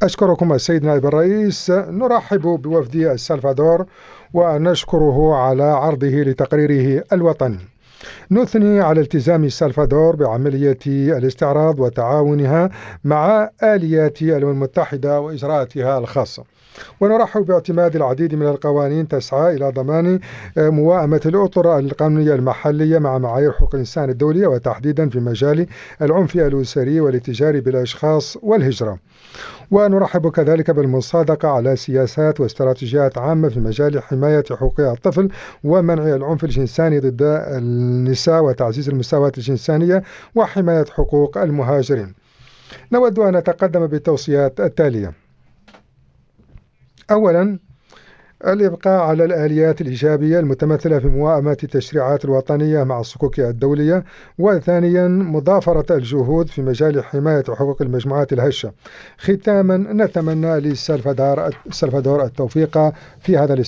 أشكركم السيد نائب الرئيس. نرحب بوفد السلفادور ونشكره على عرضه لتقريره الوطني. نثني على التزام السلفادور بعملية الاستعراض وتعاونها مع آليات الأمم المتحدة وإجراءاتها الخاصة، ونرحب باعتماد العديد من القوانين تسعى إلى ضمان موائمة الأطر القانونية المحلية مع معايير حقوق الإنسان الدولية، وتحديدا في مجال العنف الأسري والاتجار بالأشخاص والهجرة. ونرحب كذلك بالمصادقة على سياسات واستراتيجيات عامة في مجال حماية حقوق الطفل ومنع العنف الجنساني ضد النساء وتعزيز المساواة الجنسانية وحماية حقوق المهاجرين. نود أن نتقدم بالتوصيات التالية. أولا، الإبقاء على الآليات الإيجابية المتمثلة في موائمة التشريعات الوطنية مع الصكوك الدولية. وثانيا، مضافرة الجهود في مجال حماية حقوق المجموعات الهشة. ختاما، نتمنى للسلفادور التوفيق في هذا